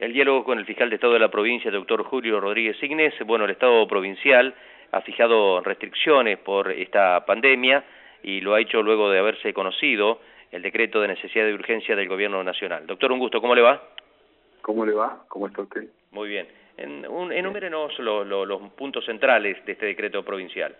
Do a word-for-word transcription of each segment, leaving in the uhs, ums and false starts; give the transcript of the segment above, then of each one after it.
El diálogo con el fiscal de Estado de la provincia, doctor Julio Rodríguez Ignes. Bueno, el Estado provincial ha fijado restricciones por esta pandemia y lo ha hecho luego de haberse conocido el decreto de necesidad de urgencia del Gobierno Nacional. Doctor, un gusto, ¿cómo le va? ¿Cómo le va? ¿Cómo está usted? Muy bien. En, un, enumérenos lo, lo, los puntos centrales de este decreto provincial.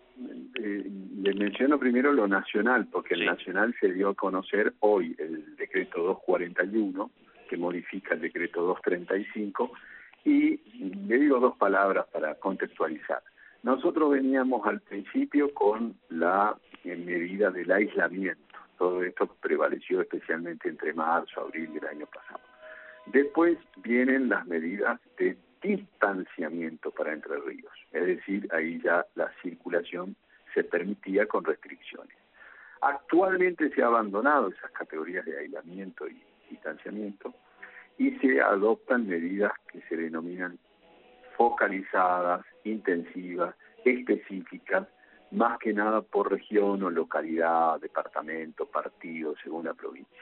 Eh, le menciono primero lo nacional, porque Sí. el nacional se dio a conocer hoy el decreto doscientos cuarenta y uno, que modifica el decreto doscientos treinta y cinco, y le digo dos palabras para contextualizar. Nosotros veníamos al principio con la eh, medida del aislamiento. Todo esto prevaleció especialmente entre marzo, abril del año pasado. Después vienen las medidas de distanciamiento para Entre Ríos, es decir, ahí ya la circulación se permitía con restricciones. Actualmente se ha abandonado esas categorías de aislamiento y distanciamiento y se adoptan medidas que se denominan focalizadas, intensivas, específicas, más que nada por región o localidad, departamento, partido, según la provincia.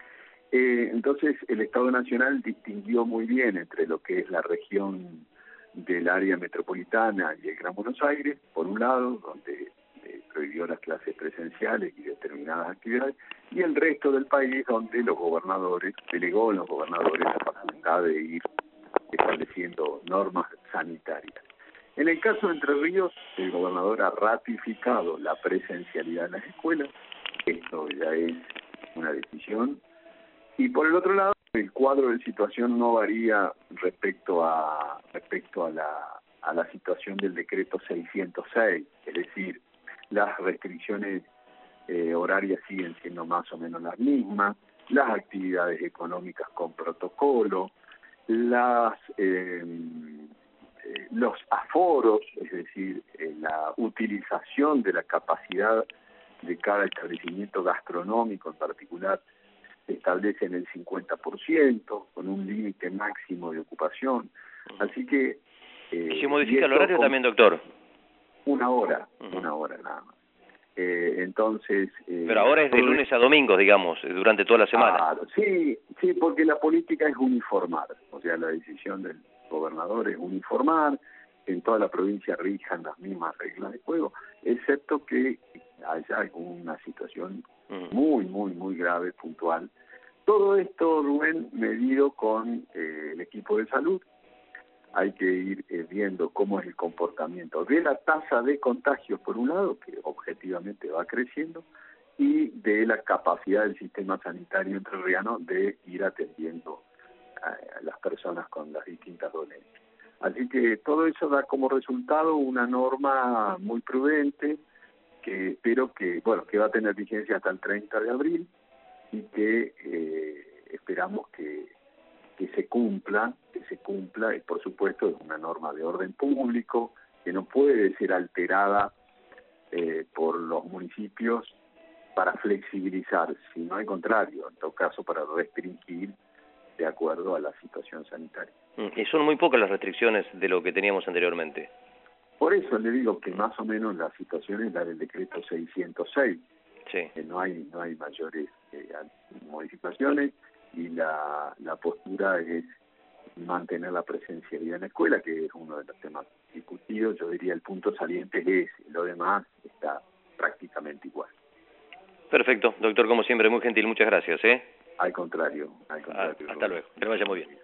Eh, entonces, el Estado Nacional distinguió muy bien entre lo que es la región del área metropolitana y el Gran Buenos Aires, por un lado, donde eh, prohibió las clases presenciales y determinadas actividades, y el resto del país, donde los gobernadores, delegó a los gobernadores la facultad de ir estableciendo normas sanitarias. En el caso de Entre Ríos, el gobernador ha ratificado la presencialidad en las escuelas, esto ya es una decisión. Y por el otro lado, el cuadro de situación no varía respecto a respecto a la a la situación del decreto seiscientos seis, es decir, las restricciones eh, horarias siguen siendo más o menos las mismas, las actividades económicas con protocolo, las eh, eh, los aforos, es decir, eh, la utilización de la capacidad de cada establecimiento gastronómico en particular, se establece en el cincuenta por ciento, con un límite máximo de ocupación. Así que... Eh, ¿Y se modifica el horario también, doctor? Una hora, Uh-huh. una hora nada más. Eh, entonces... Eh, Pero ahora es de lunes a domingo, digamos, durante toda la semana. Ah, sí, sí, porque la política es uniformar. O sea, la decisión del gobernador es uniformar, en toda la provincia rijan las mismas reglas de juego, excepto que haya alguna situación muy, muy, muy grave, puntual. Todo esto, Rubén, medido con eh, el equipo de salud. Hay que ir eh, viendo cómo es el comportamiento de la tasa de contagios, por un lado, que objetivamente va creciendo, y de la capacidad del sistema sanitario entrerriano de ir atendiendo a las personas con las distintas dolencias. Así que todo eso da como resultado una norma muy prudente, que espero que, bueno, que va a tener vigencia hasta el treinta de abril y que eh, esperamos que, que se cumpla, que se cumpla, y por supuesto es una norma de orden público, que no puede ser alterada eh, por los municipios para flexibilizar, sino al contrario, en todo caso para restringir de acuerdo a la situación sanitaria. Y son muy pocas las restricciones de lo que teníamos anteriormente. Por eso le digo que más o menos la situación es la del decreto seiscientos seis, sí. que no hay no hay mayores eh, modificaciones y la, la postura es mantener la presencialidad en la escuela, que es uno de los temas discutidos. Yo diría el punto saliente es ese, lo demás está prácticamente igual. Perfecto, doctor, como siempre, muy gentil, muchas gracias, ¿eh? Al contrario, al contrario. Ah, hasta luego, que vaya muy bien.